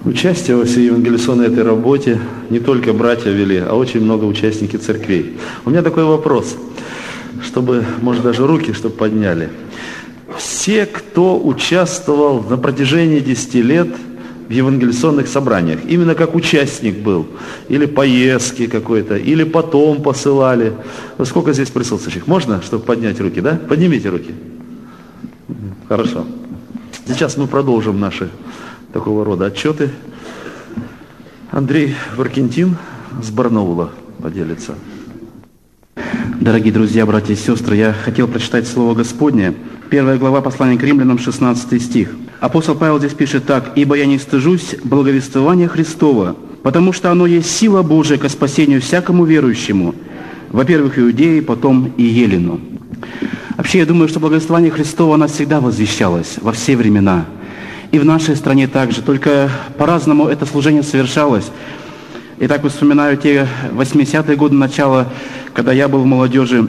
Участие во всей евангелизационной этой работе не только братья вели, а очень много участники церквей. У меня такой вопрос, чтобы, может, даже руки, чтобы подняли. Все, кто участвовал на протяжении 10 лет в евангелизационных собраниях, именно как участник был, или поездки какой-то, или потом посылали. Ну, сколько здесь присутствующих? Можно, чтобы поднять руки, да? Поднимите руки. Хорошо. Сейчас мы продолжим наши такого рода отчеты. Андрей Варкентин с Барнаула поделится. Дорогие друзья, братья и сестры, я хотел прочитать Слово Господне. 1 глава послания к Римлянам, 16 стих. Апостол Павел здесь пишет так: «Ибо я не стыжусь благовествования Христова, потому что оно есть сила Божия ко спасению всякому верующему, во-первых, иудеи, потом и елену». Вообще, я думаю, что благовествование Христова, оно всегда возвещалось во все времена. И в нашей стране также, только по-разному это служение совершалось. И так вспоминаю те 80-е годы начала, когда я был в молодежи,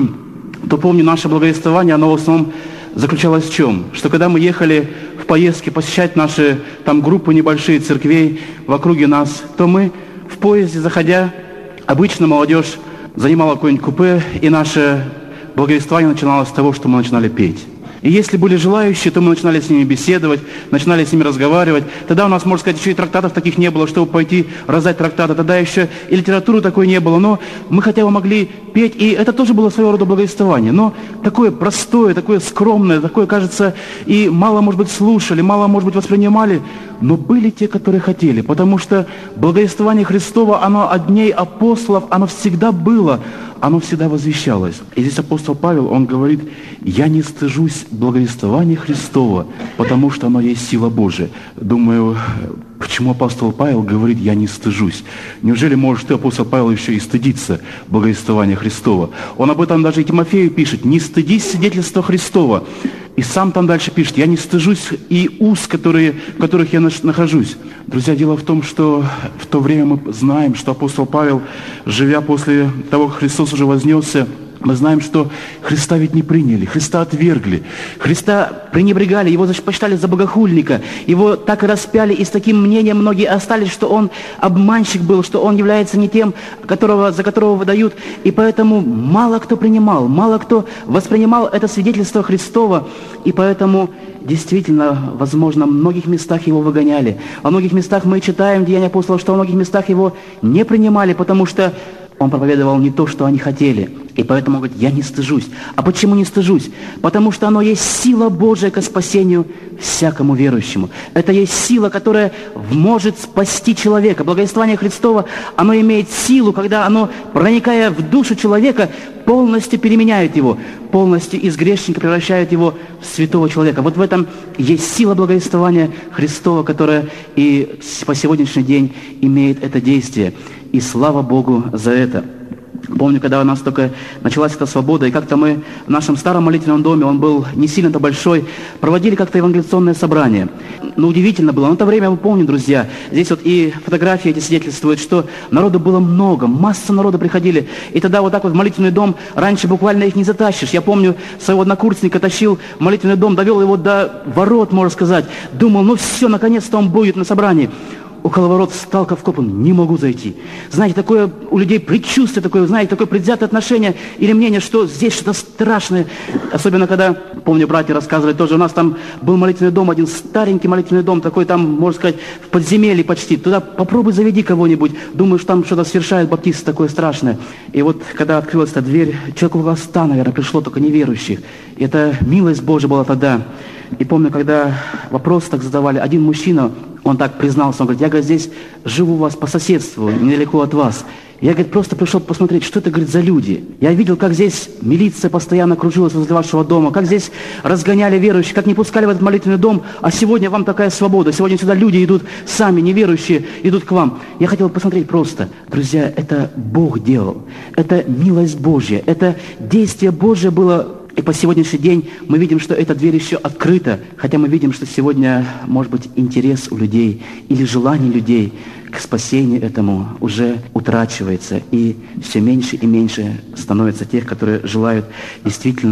то помню, наше благовествование, оно в основном заключалось в чем? Что когда мы ехали в поездки посещать наши там группы небольшие церквей в округе нас, то мы в поезде, заходя, обычно молодежь занимала какое-нибудь купе, и наше благовествование начиналось с того, что мы начинали петь. И если были желающие, то мы начинали с ними беседовать, начинали с ними разговаривать. Тогда у нас, можно сказать, еще и трактатов таких не было, чтобы пойти раздать трактаты. Тогда еще и литературы такой не было. Но мы хотя бы могли петь, и это тоже было своего рода благовествование. Но такое простое, такое скромное, такое, кажется, и мало, может быть, слушали, мало, может быть, воспринимали. Но были те, которые хотели, потому что благовествование Христово, оно от дней апостолов, оно всегда было, оно всегда возвещалось. И здесь апостол Павел, он говорит: «Я не стыжусь благовествования Христова, потому что оно есть сила Божия». Думаю, почему апостол Павел говорит: «Я не стыжусь»? Неужели может ты, апостол Павел, еще и стыдиться благовествования Христова? Он об этом даже и Тимофею пишет: «Не стыдись свидетельства Христова». И сам там дальше пишет: «Я не стыжусь и уз, в которых я нахожусь». Друзья, дело в том, что в то время мы знаем, что апостол Павел, живя после того, как Христос уже вознесся, мы знаем, что Христа ведь не приняли, Христа отвергли, Христа пренебрегали, Его посчитали за богохульника, Его так и распяли, и с таким мнением многие остались, что Он обманщик был, что Он является не тем, за которого выдают, и поэтому мало кто принимал, мало кто воспринимал это свидетельство Христова, и поэтому действительно, возможно, в многих местах Его выгоняли. Во многих местах мы читаем Деяния апостолов, что во многих местах Его не принимали, потому что Он проповедовал не то, что они хотели. И поэтому он говорит: «Я не стыжусь». А почему не стыжусь? Потому что оно есть сила Божия ко спасению всякому верующему. Это есть сила, которая может спасти человека. Благовествование Христово, оно имеет силу, когда оно, проникая в душу человека, полностью переменяет его, полностью из грешника превращает его в святого человека. Вот в этом есть сила благовествования Христова, которая и по сегодняшний день имеет это действие. И слава Богу за это. Помню, когда у нас только началась эта свобода, и как-то мы в нашем старом молитвенном доме, он был не сильно-то большой, проводили как-то евангелизационное собрание. Но удивительно было. Но в то время, мы помним, друзья, здесь вот и фотографии эти свидетельствуют, что народу было много, масса народа приходили. И тогда вот так вот в молитвенный дом раньше буквально их не затащишь. Я помню, своего однокурсника тащил в молитвенный дом, довел его до ворот, можно сказать. Думал, ну все, наконец-то он будет на собрании. Около ворот встал как вкопан, не могу зайти. Знаете, такое у людей предчувствие, такое, знаете, такое предвзятое отношение или мнение, что здесь что-то страшное. Особенно, когда, помню, братья рассказывали тоже, у нас там был молитвенный дом, один старенький молитвенный дом, такой там, можно сказать, в подземелье почти. Туда попробуй заведи кого-нибудь. Думаю, что там что-то совершают баптисты такое страшное. И вот, когда открылась эта дверь, человек около 100, наверное, пришло, только неверующих. И это милость Божья была тогда. И помню, когда вопрос так задавали, один мужчина, он так признался, он говорит: «Я, говорит, здесь живу у вас по соседству, недалеко от вас. Я, говорит, просто пришел посмотреть, что это, говорит, за люди. Я видел, как здесь милиция постоянно кружилась возле вашего дома, как здесь разгоняли верующих, как не пускали в этот молитвенный дом, а сегодня вам такая свобода. Сегодня сюда люди идут сами, неверующие, идут к вам. Я хотел посмотреть просто». Друзья, это Бог делал, это милость Божья, это действие Божье было. И по сегодняшний день мы видим, что эта дверь еще открыта, хотя мы видим, что сегодня, может быть, интерес у людей или желание людей к спасению этому уже утрачивается, и все меньше и меньше становится тех, которые желают действительно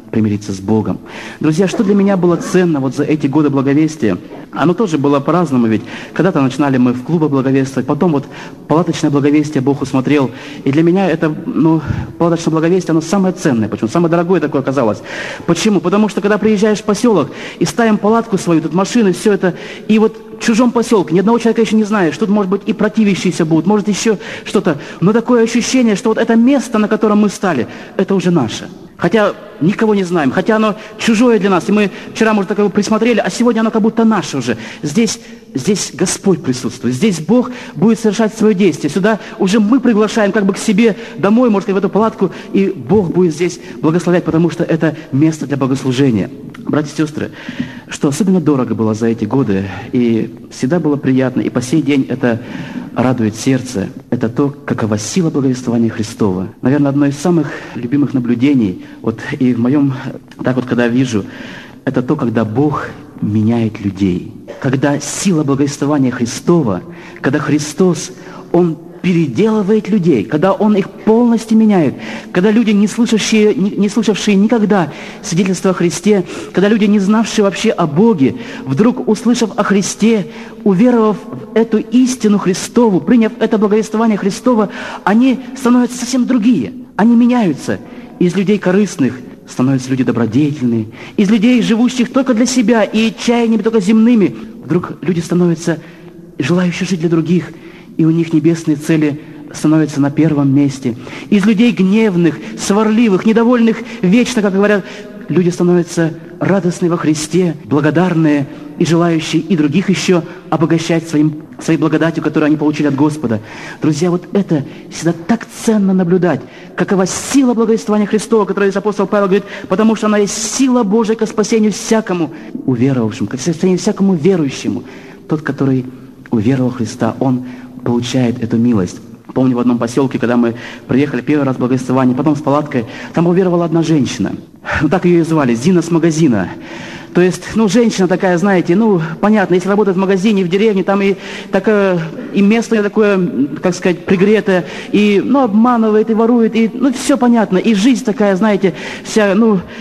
примириться с Богом. Друзья, что для меня было ценно вот за эти годы благовестия? Оно тоже было по-разному, ведь когда-то начинали мы в клубах благовествовать, потом вот палаточное благовестие Бог усмотрел. И для меня это, палаточное благовестие, оно самое ценное. Почему? Самое дорогое такое оказалось. Почему? Потому что когда приезжаешь в поселок и ставим палатку свою, тут машины, все это, и вот в чужом поселке, ни одного человека еще не знаешь, тут, может быть, и противящиеся будут, может, еще что-то. Но такое ощущение, что вот это место, на котором мы стали, это уже наше. Хотя никого не знаем, хотя оно чужое для нас. И мы вчера, может, так его присмотрели, а сегодня оно как будто наше уже. Здесь Господь присутствует, здесь Бог будет совершать свое действие. Сюда уже мы приглашаем как бы к себе домой, может, в эту палатку, и Бог будет здесь благословлять, потому что это место для богослужения. Братья и сестры, что особенно дорого было за эти годы, и всегда было приятно, и по сей день это радует сердце, это то, какова сила благовествования Христова. Наверное, одно из самых любимых наблюдений, вот и в моем, так вот, когда вижу, это то, когда Бог меняет людей. Когда сила благовествования Христова, когда Христос, Он переделывает людей, когда Он их полностью меняет, когда люди, не слышавшие никогда свидетельства о Христе, когда люди, не знавшие вообще о Боге, вдруг, услышав о Христе, уверовав в эту истину Христову, приняв это благовествование Христова, они становятся совсем другие, они меняются. Из людей корыстных становятся люди добродетельные, из людей, живущих только для себя и чаяниями только земными, вдруг люди становятся желающие жить для других, и у них небесные цели становятся на первом месте. Из людей гневных, сварливых, недовольных вечно, как говорят, люди становятся радостные во Христе, благодарные и желающие и других еще обогащать своей благодатью, которую они получили от Господа. Друзья, вот это всегда так ценно наблюдать, какова сила благовествования Христова, которую апостол Павел говорит, потому что она есть сила Божия ко спасению всякому уверовавшему, ко спасению всякому верующему. Тот, который уверовал в Христа, он получает эту милость. Помню, в одном поселке, когда мы приехали первый раз в благовествование, потом с палаткой, там уверовала одна женщина. Так ее и звали, Зина с магазина. То есть, женщина такая, знаете, понятно, если работает в магазине, в деревне, там и место у нее такое, как сказать, пригретое, и, обманывает, и ворует, и, все понятно, и жизнь такая, знаете, вся,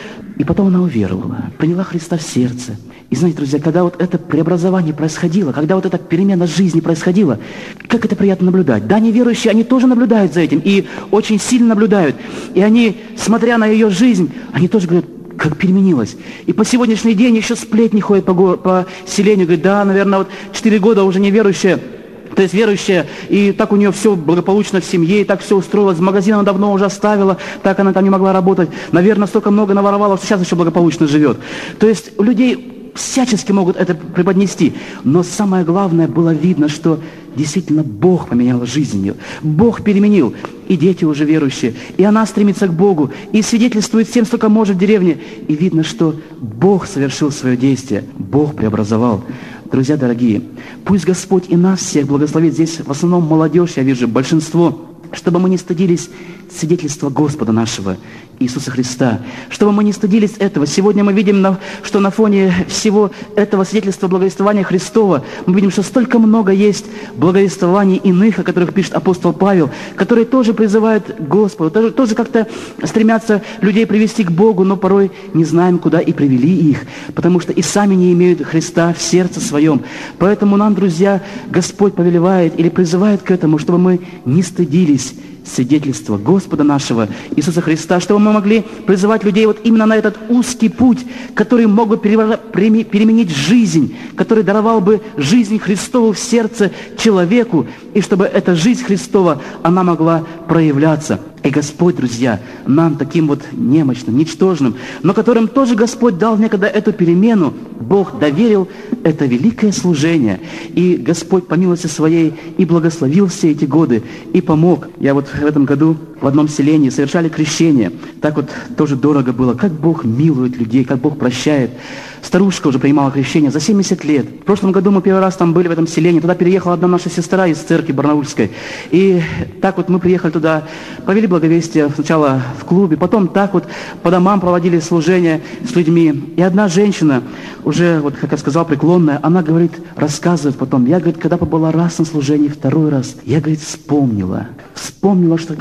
И потом она уверовала, приняла Христа в сердце. И знаете, друзья, когда вот это преобразование происходило, когда вот эта перемена жизни происходила, как это приятно наблюдать. Да, неверующие, они тоже наблюдают за этим, и очень сильно наблюдают. И они, смотря на ее жизнь, они тоже говорят, как переменилась. И по сегодняшний день еще сплетни ходят по селению, говорят, да, наверное, 4 года уже неверующая, то есть верующая, и так у нее все благополучно в семье, и так все устроилось, магазин она давно уже оставила, так она там не могла работать, наверное, столько много наворовала, что сейчас еще благополучно живет. То есть у людей всячески могут это преподнести, но самое главное, было видно, что действительно Бог поменял жизнь ее, Бог переменил, и дети уже верующие, и она стремится к Богу, и свидетельствует всем, сколько может в деревне, и видно, что Бог совершил свое действие, Бог преобразовал. Друзья дорогие, пусть Господь и нас всех благословит. Здесь в основном молодежь, я вижу, большинство, чтобы мы не стыдились свидетельства Господа нашего Иисуса Христа, чтобы мы не стыдились этого. Сегодня мы видим, что на фоне всего этого свидетельства благовествования Христова мы видим, что столько много есть благовествований иных, о которых пишет апостол Павел, которые тоже призывают к Господу, тоже как-то стремятся людей привести к Богу, но порой не знаем, куда и привели их, потому что и сами не имеют Христа в сердце своем. Поэтому нам, друзья, Господь повелевает или призывает к этому, чтобы мы не стыдились свидетельства Господа нашего Иисуса Христа, чтобы мы могли призывать людей вот именно на этот узкий путь, который мог бы переменить жизнь, который даровал бы жизнь Христову в сердце человеку, и чтобы эта жизнь Христова, она могла проявляться. И Господь, друзья, нам таким вот немощным, ничтожным, но которым тоже Господь дал некогда эту перемену, Бог доверил это великое служение. И Господь по милости Своей и благословил все эти годы, и помог. Я вот в этом году в одном селении совершали крещение. Так вот тоже дорого было. Как Бог милует людей, как Бог прощает. Старушка уже принимала крещение за 70 лет. В прошлом году мы первый раз там были в этом селении. Туда переехала одна наша сестра из церкви барнаульской. И так вот мы приехали туда, повели благовестие сначала в клубе, потом так вот по домам проводили служение с людьми. И одна женщина, уже, вот как я сказал, преклонная, она говорит, рассказывает потом, я, говорит, когда побыла раз на служении, второй раз, я, говорит, вспомнила, что когда-то в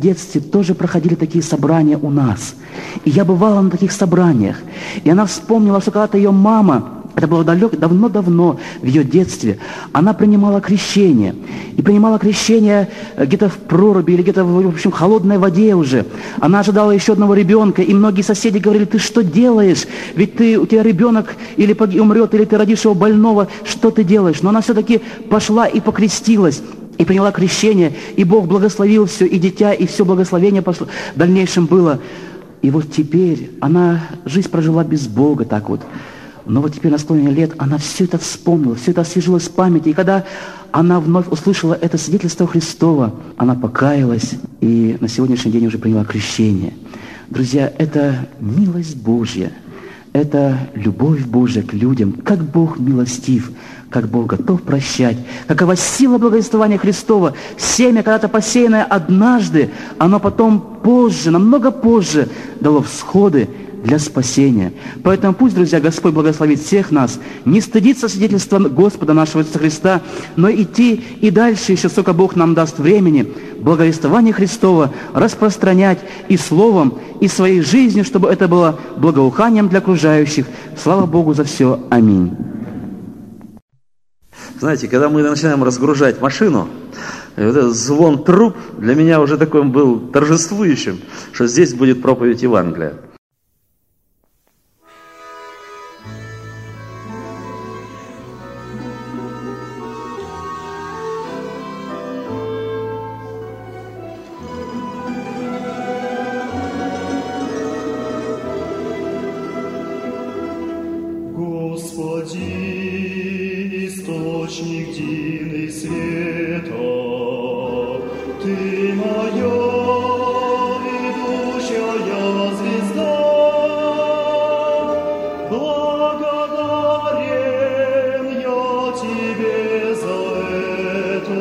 детстве тоже проходили такие собрания у нас. И я бывала на таких собраниях. И она вспомнила, что когда-то ее мама, это было давно-давно в ее детстве, она принимала крещение. И принимала крещение где-то в проруби или где-то в общем, холодной воде уже. Она ожидала еще одного ребенка, и многие соседи говорили: ты что делаешь? Ведь у тебя ребенок или умрет, или ты родишь его больного, что ты делаешь? Но она все-таки пошла и покрестилась. И приняла крещение, и Бог благословил все, и дитя, и все благословение пошло, в дальнейшем было. И вот теперь она жизнь прожила без Бога так вот. Но вот теперь на склоне лет она все это вспомнила, все это освежилось в памяти. И когда она вновь услышала это свидетельство Христова, она покаялась и на сегодняшний день уже приняла крещение. Друзья, это милость Божья, это любовь Божья к людям, как Бог милостив, как Бог готов прощать, какова сила благовествования Христова. Семя, когда-то посеянное однажды, оно потом позже, намного позже дало всходы для спасения. Поэтому пусть, друзья, Господь благословит всех нас не стыдиться свидетельства Господа нашего Иисуса Христа, но идти и дальше, еще сколько Бог нам даст времени, благовествование Христова распространять и словом, и своей жизнью, чтобы это было благоуханием для окружающих. Слава Богу за все. Аминь. Знаете, когда мы начинаем разгружать машину, и вот этот звон труб для меня уже таким был торжествующим, что здесь будет проповедь Евангелия. Господи, источник дивный света, Ты моя ведущая звезда, благодарен я Тебе за это,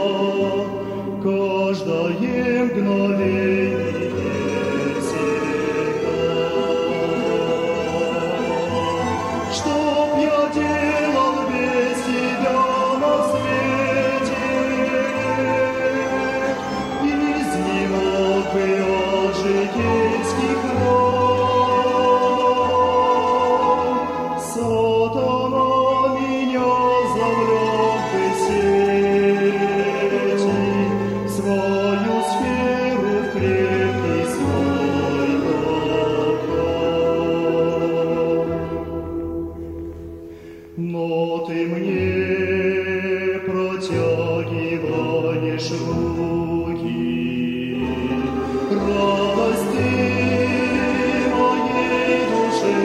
каждое мгновение всегда. Чтоб я делал без Тебя на свете, изнемог бы от житейских ран. Сатана меня завлек бы в сети, свою сферу в крепкий свой капкан. Но Ты мне протягиваешь руки, радость Ты моей душе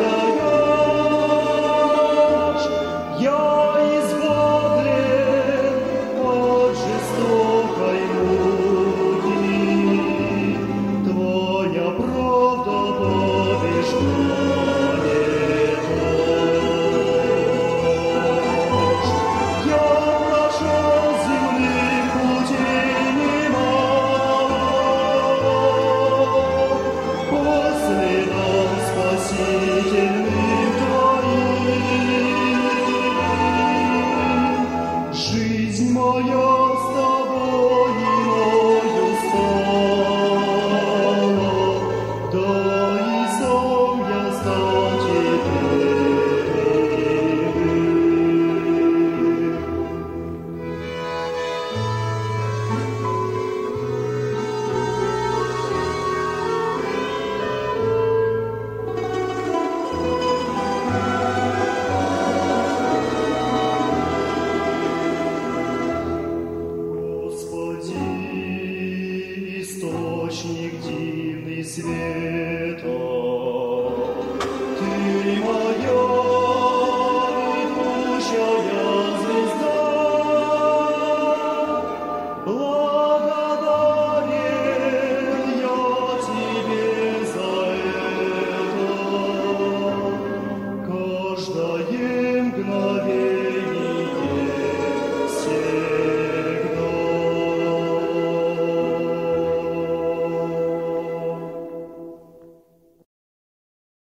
даешь. Я избавлен от жестокой муки, Твоя правда побеждает ложь. Я прошел земных путей немало, по следам спасительным Твоим. Жизнь моя с Тобой иною стала, да и сам я стал теперь иным. Господи, источник дивный света, Ты моя